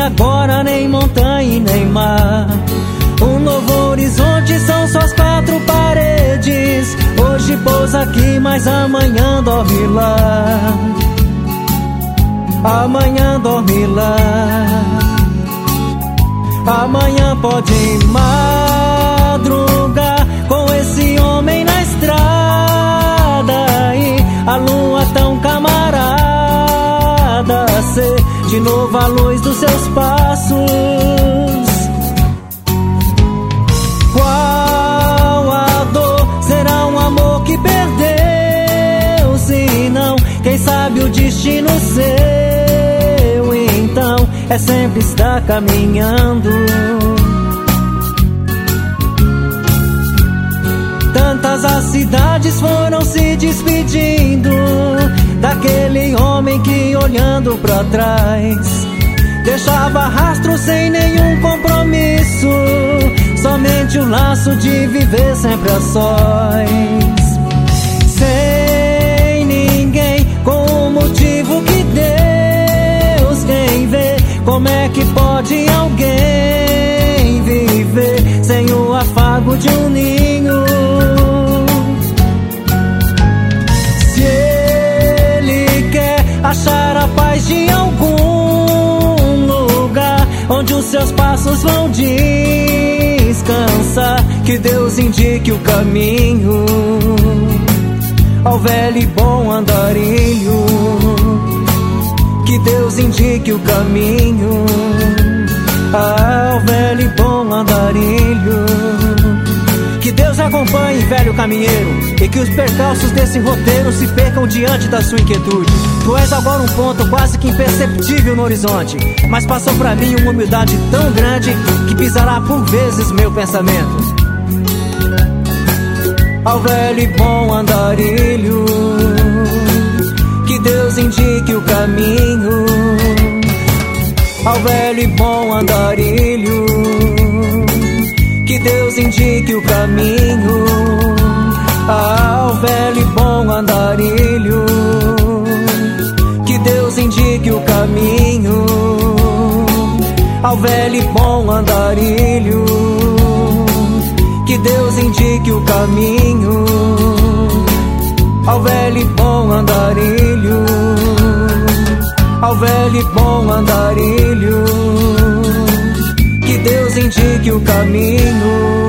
agora nem montanha e nem mar. Um novo horizonte são suas quatro paredes. Hoje pousa aqui, mas amanhã dorme lá. Amanhã dorme lá. Amanhã pode madrugar com esse homem na estrada, e a lua tão camarada ser de novo a luz dos seus passos. Qual a dor? Será um amor que perdeu? Se não, quem sabe o destino seu? Então é sempre estar caminhando. Tantas as cidades foram se despedindo daquele homem que, olhando pra trás, deixava rastro sem nenhum compromisso, somente o laço de viver sempre a sós, sem ninguém, com o motivo que Deus quem vê. Como é que pode alguém viver sem o afago de um ninho? Se ele quer achar a paz de algum lugar onde os seus passos vão descansar, que Deus indique o caminho ao velho e bom andarilho. Que Deus indique o caminho ao velho e bom andarilho. Que Deus acompanhe, velho caminheiro, e que os percalços desse roteiro se percam diante da sua inquietude. Tu és agora um ponto quase que imperceptível no horizonte, mas passou pra mim uma humildade tão grande que pisará por vezes meu pensamento. Ao velho e bom andarilho, que Deus indique o caminho ao velho e bom andarilho. Que Deus indique o caminho ao velho e bom andarilho. Que Deus indique o caminho ao velho e bom andarilho. Que Deus indique o caminho ao velho e bom andarilho. Ao velho e bom andarilho. Que Deus indique o caminho.